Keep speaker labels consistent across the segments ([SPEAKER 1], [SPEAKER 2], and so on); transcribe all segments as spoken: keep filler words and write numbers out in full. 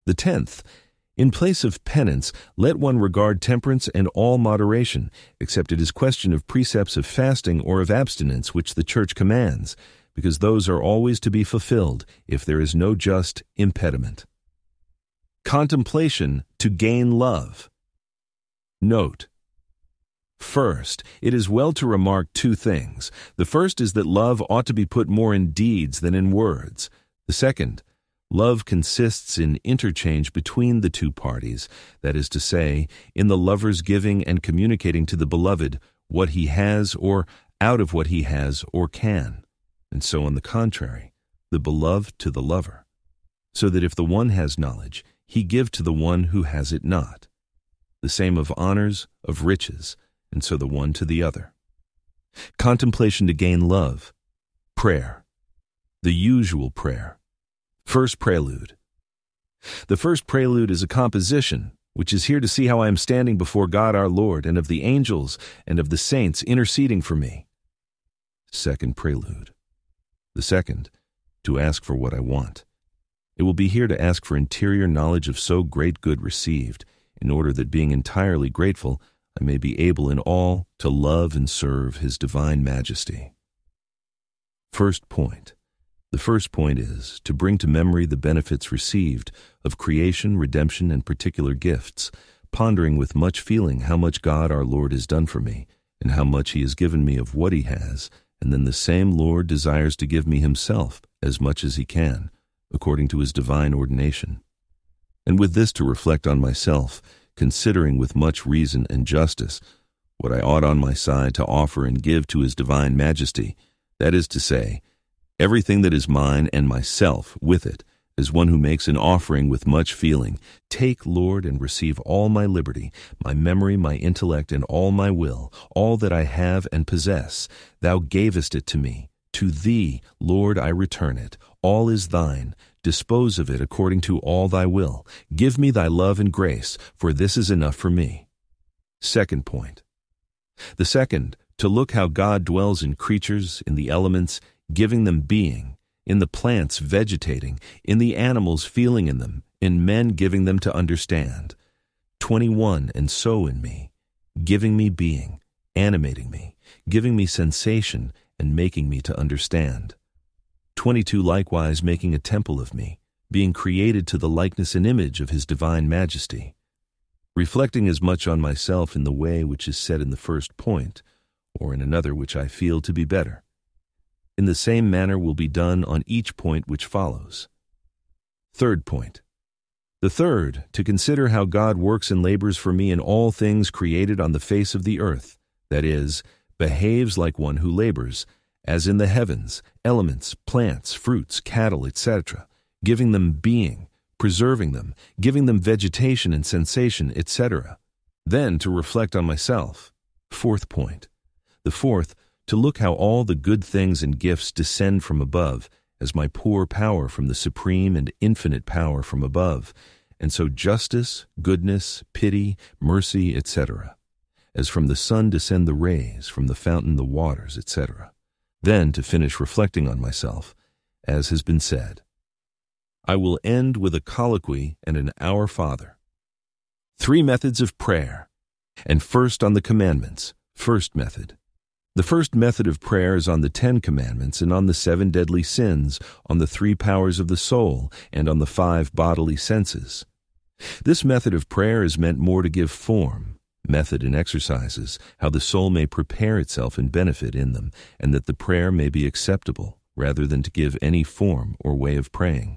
[SPEAKER 1] The tenth, in place of penance, let one regard temperance and all moderation, except it is question of precepts of fasting or of abstinence which the Church commands, because those are always to be fulfilled if there is no just impediment. Contemplation to gain love. Note: First, it is well to remark two things. The first is that love ought to be put more in deeds than in words. The second, love consists in interchange between the two parties, that is to say, in the lover's giving and communicating to the beloved what he has or out of what he has or can, and so on the contrary, the beloved to the lover, so that if the one has knowledge, he give to the one who has it not. The same of honors, of riches, and so the one to the other. Contemplation to gain love. Prayer. The usual prayer. First prelude. The first prelude is a composition, which is here to see how I am standing before God our Lord, and of the angels and of the saints interceding for me. Second prelude. The second, to ask for what I want. It will be here to ask for interior knowledge of so great good received, in order that being entirely grateful, I may be able in all to love and serve His divine majesty. First point. The first point is to bring to memory the benefits received of creation, redemption, and particular gifts, pondering with much feeling how much God our Lord has done for me, and how much He has given me of what He has, and then the same Lord desires to give me Himself as much as He can, according to His divine ordination. And with this to reflect on myself, considering with much reason and justice what I ought on my side to offer and give to His divine majesty, that is to say, everything that is mine and myself with it, as one who makes an offering with much feeling, take, Lord, and receive all my liberty, my memory, my intellect, and all my will, all that I have and possess. Thou gavest it to me. To Thee, Lord, I return it. All is Thine. Dispose of it according to all Thy will. Give me Thy love and grace, for this is enough for me. Second point. The second, to look how God dwells in creatures, in the elements, giving them being, in the plants vegetating, in the animals feeling in them, in men giving them to understand. Twenty-one, and so in me, giving me being, animating me, giving me sensation, and making me to understand. Twenty-two likewise making a temple of me, being created to the likeness and image of His divine majesty. Reflecting as much on myself in the way which is said in the first point, or in another which I feel to be better. In the same manner will be done on each point which follows. Third point. The third, to consider how God works and labors for me in all things created on the face of the earth, that is, behaves like one who labors, as in the heavens, elements, plants, fruits, cattle, et cetera, giving them being, preserving them, giving them vegetation and sensation, et cetera. Then to reflect on myself. Fourth point. The fourth, to look how all the good things and gifts descend from above, as my poor power from the supreme and infinite power from above, and so justice, goodness, pity, mercy, et cetera, as from the sun descend the rays, from the fountain the waters, et cetera. Then to finish reflecting on myself, as has been said. I will end with a colloquy and an Our Father. Three methods of prayer, and first on the commandments. First method. The first method of prayer is on the Ten Commandments and on the seven deadly sins, on the three powers of the soul, and on the five bodily senses. This method of prayer is meant more to give form, method and exercises, how the soul may prepare itself and benefit in them, and that the prayer may be acceptable, rather than to give any form or way of praying.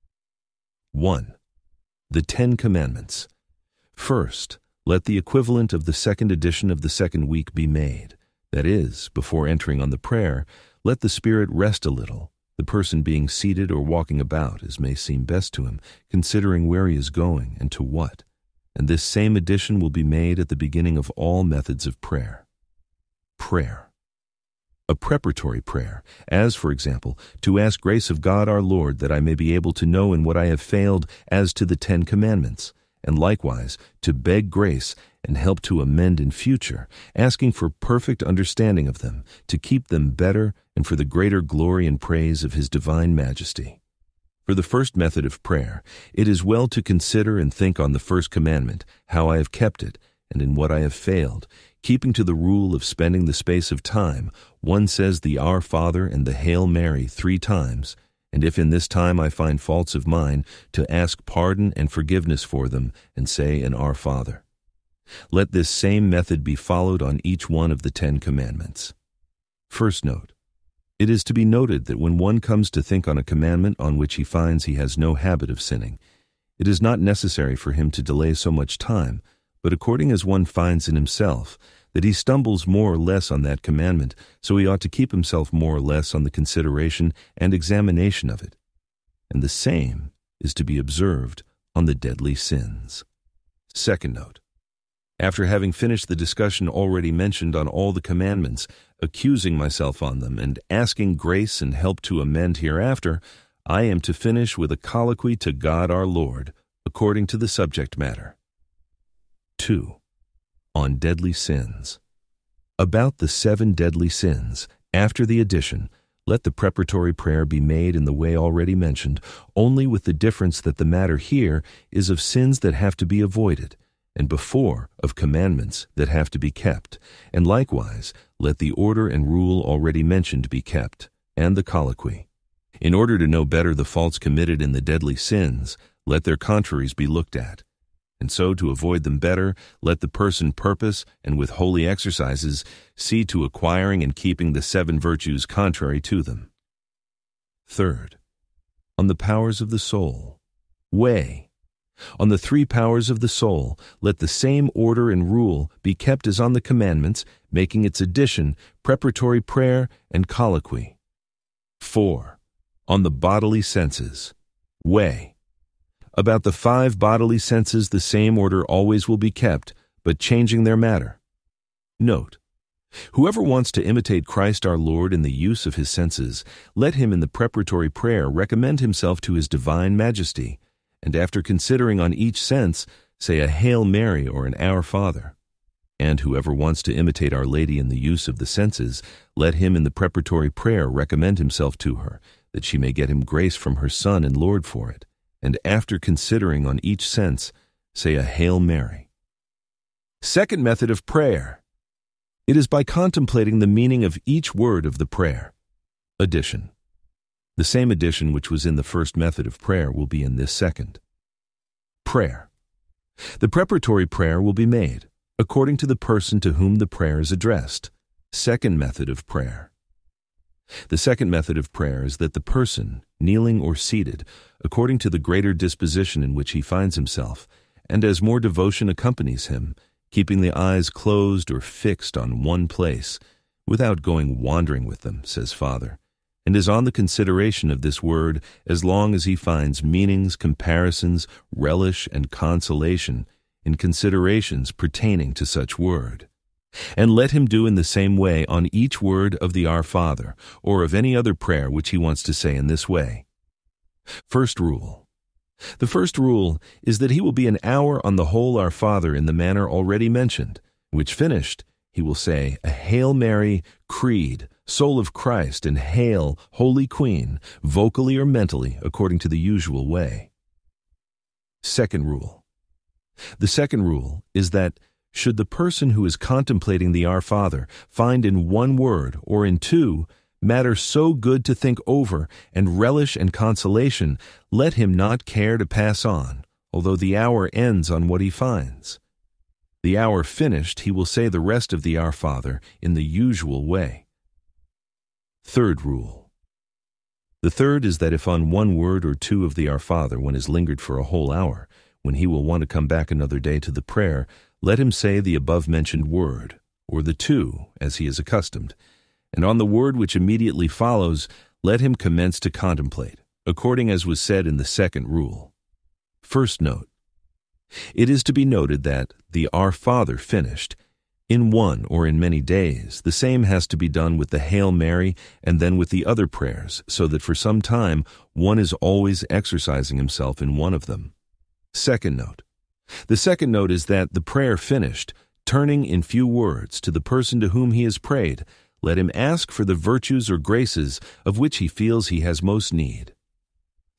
[SPEAKER 1] one. The Ten Commandments. First, let the equivalent of the second edition of the second week be made. That is, before entering on the prayer, let the spirit rest a little, the person being seated or walking about as may seem best to him, considering where he is going and to what. And this same addition will be made at the beginning of all methods of prayer. Prayer. A preparatory prayer, as, for example, to ask grace of God our Lord that I may be able to know in what I have failed as to the Ten Commandments, and likewise to beg grace and help to amend in future, asking for perfect understanding of them, to keep them better and for the greater glory and praise of His divine majesty. For the first method of prayer, it is well to consider and think on the first commandment, how I have kept it, and in what I have failed, keeping to the rule of spending the space of time. One says the Our Father and the Hail Mary three times, and if in this time I find faults of mine, to ask pardon and forgiveness for them, and say an Our Father. Let this same method be followed on each one of the Ten Commandments. First note. It is to be noted that when one comes to think on a commandment on which he finds he has no habit of sinning, it is not necessary for him to delay so much time, but according as one finds in himself that he stumbles more or less on that commandment, so he ought to keep himself more or less on the consideration and examination of it. And the same is to be observed on the deadly sins. Second note. After having finished the discussion already mentioned on all the commandments, accusing myself on them, and asking grace and help to amend hereafter, I am to finish with a colloquy to God our Lord, according to the subject matter. two. On deadly sins. About the seven deadly sins, after the addition, let the preparatory prayer be made in the way already mentioned, only with the difference that the matter here is of sins that have to be avoided, and before of commandments that have to be kept, and likewise let the order and rule already mentioned be kept, and the colloquy. In order to know better the faults committed in the deadly sins, let their contraries be looked at. And so to avoid them better, let the person purpose, and with holy exercises, see to acquiring and keeping the seven virtues contrary to them. Third, on the powers of the soul. Weigh. On the three powers of the soul, let the same order and rule be kept as on the commandments, making its addition, preparatory prayer, and colloquy. Four. On the bodily senses. Weigh. About the five bodily senses the same order always will be kept, but changing their matter. Note. Whoever wants to imitate Christ our Lord in the use of his senses, let him in the preparatory prayer recommend himself to his divine majesty, and after considering on each sense, say a Hail Mary or an Our Father. And whoever wants to imitate Our Lady in the use of the senses, let him in the preparatory prayer recommend himself to her, that she may get him grace from her Son and Lord for it, and after considering on each sense, say a Hail Mary. Second method of prayer. It is by contemplating the meaning of each word of the prayer. Addition. The same addition which was in the first method of prayer will be in this second. Prayer. The preparatory prayer will be made, according to the person to whom the prayer is addressed. Second method of prayer. The second method of prayer is that the person, kneeling or seated, according to the greater disposition in which he finds himself, and as more devotion accompanies him, keeping the eyes closed or fixed on one place, without going wandering with them, says Father, and is on the consideration of this word as long as he finds meanings, comparisons, relish, and consolation in considerations pertaining to such word. And let him do in the same way on each word of the Our Father, or of any other prayer which he wants to say in this way. First rule. The first rule is that he will be an hour on the whole Our Father in the manner already mentioned, which finished, he will say a Hail Mary, Creed, Soul of Christ, and Hail, Holy Queen, vocally or mentally, according to the usual way. Second rule. The second rule is that should the person who is contemplating the Our Father find in one word or in two matter so good to think over and relish and consolation, let him not care to pass on, although the hour ends on what he finds. The hour finished, he will say the rest of the Our Father in the usual way. Third rule. The third is that if on one word or two of the Our Father one is lingered for a whole hour, when he will want to come back another day to the prayer, let him say the above-mentioned word, or the two, as he is accustomed, and on the word which immediately follows, let him commence to contemplate, according as was said in the second rule. First note. It is to be noted that, the Our Father finished, in one or in many days, the same has to be done with the Hail Mary and then with the other prayers, so that for some time one is always exercising himself in one of them. Second note. The second note is that, the prayer finished, turning in few words to the person to whom he has prayed, let him ask for the virtues or graces of which he feels he has most need.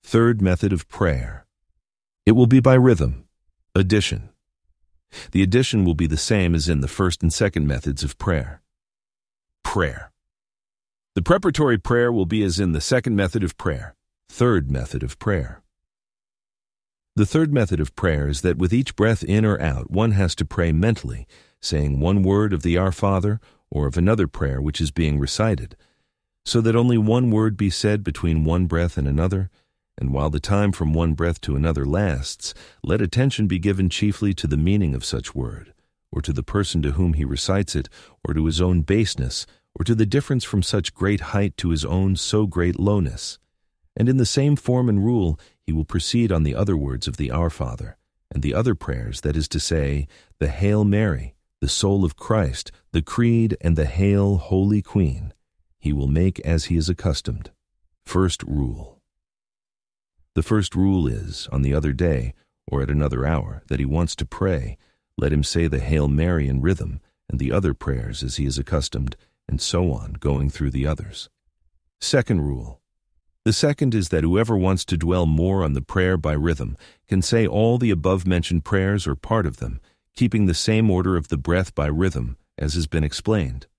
[SPEAKER 1] Third method of prayer. It will be by rhythm, addition. The addition will be the same as in the first and second methods of prayer. Prayer. The preparatory prayer will be as in the second method of prayer, third method of prayer. The third method of prayer is that with each breath in or out, one has to pray mentally, saying one word of the Our Father or of another prayer which is being recited, so that only one word be said between one breath and another, and while the time from one breath to another lasts, let attention be given chiefly to the meaning of such word, or to the person to whom he recites it, or to his own baseness, or to the difference from such great height to his own so great lowness. And in the same form and rule he will proceed on the other words of the Our Father, and the other prayers, that is to say, the Hail Mary, the Soul of Christ, the Creed, and the Hail, Holy Queen. He will make as he is accustomed. First rule. The first rule is, on the other day, or at another hour, that he wants to pray, let him say the Hail Mary in rhythm, and the other prayers as he is accustomed, and so on, going through the others. Second rule. The second is that whoever wants to dwell more on the prayer by rhythm can say all the above-mentioned prayers or part of them, keeping the same order of the breath by rhythm as has been explained.